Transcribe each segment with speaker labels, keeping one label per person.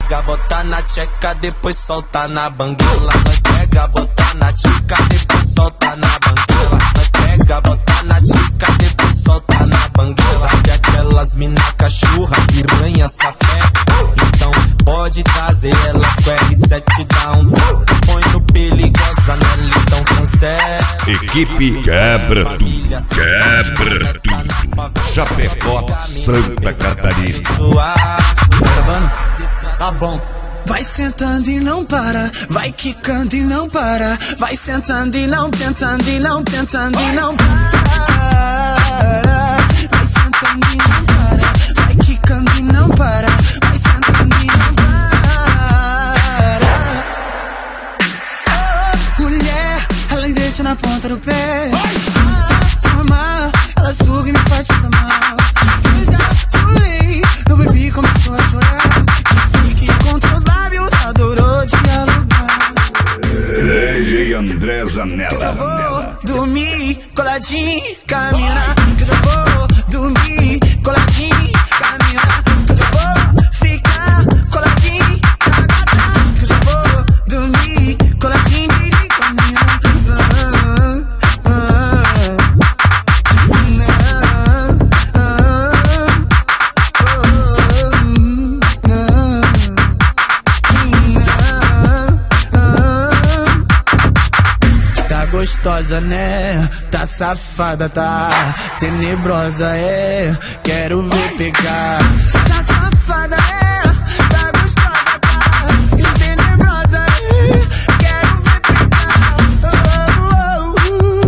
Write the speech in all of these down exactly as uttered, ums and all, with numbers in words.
Speaker 1: pega, bota na tcheca, depois solta na banguela. Nós pega, bota na tcheca, depois solta na banguela. Nós pega, bota na tcheca, depois solta na banguela. Sabe aquelas mina cachorra, piranha, sapeca? Então pode trazer elas com R sete, dá um toque, põe no perigosa nela, então cancela.
Speaker 2: Equipe quebra tudo, quebra tudo. Chapecó, Santa Catarina.
Speaker 3: Tá bom. Vai sentando e não para, vai quicando e não para, vai sentando e não tentando e não tentando e não para. Vai sentando e não para, vai quicando e não para, vai sentando e não para. Oh, mulher, ela deixa na ponta do pé. Toma, ela suga e me faz passar mal. Eu já chorei, meu bebê começou a chorar. Com seus lábios adorou dialogar.
Speaker 2: D J André Zanella.
Speaker 3: Eu vou dormir coladinho, caminhar. Que eu já vou dormir coladinho, caminhar. Que eu já vou ficar coladinho, cagadar. Que eu já vou dormir coladinho, caminhar. Gostosa, né? Tá safada, tá tenebrosa, é. Quero ver pegar. Tá safada, é. Tá gostosa, tá tenebrosa, é. Quero ver pegar. Oh, oh,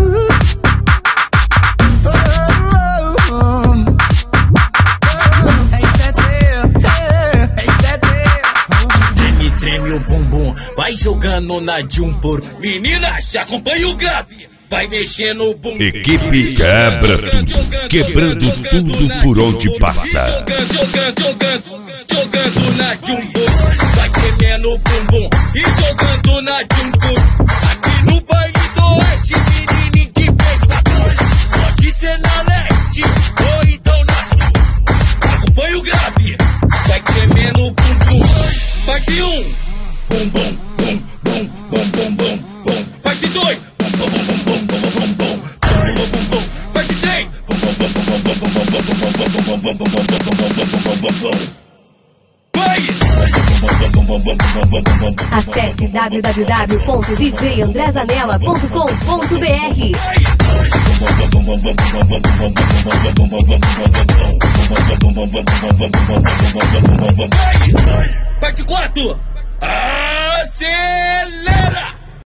Speaker 3: oh, oh, oh. É sete, é sete.
Speaker 4: Treme, treme o bumbum, vai jogando na Jumpor. Menina, já acompanha o grave, vai mexendo o bumbum.
Speaker 2: Equipe quebra tudo, quebrando tudo por onde passa.
Speaker 4: Jogando, jogando, jogando, jogando na Jumpor. Vai tremendo o bumbum e jogando na Jumpor. Aqui no baile do oeste, menino que fez bagulho. Pode ser na leste ou então na sul. Acompanha o grave, vai tremendo o bumbum. Parte um, bum bum bum bum bum bum bum bum. Parte dois, bum bum bum bum bum bum bum bum bum bum. Parte três, bum bum bum bum bum bum bum bum bum bum bum bum. Vai!
Speaker 5: Acesse w w w ponto d j andré zanella ponto com ponto b r.
Speaker 4: Parte quatro. Ah!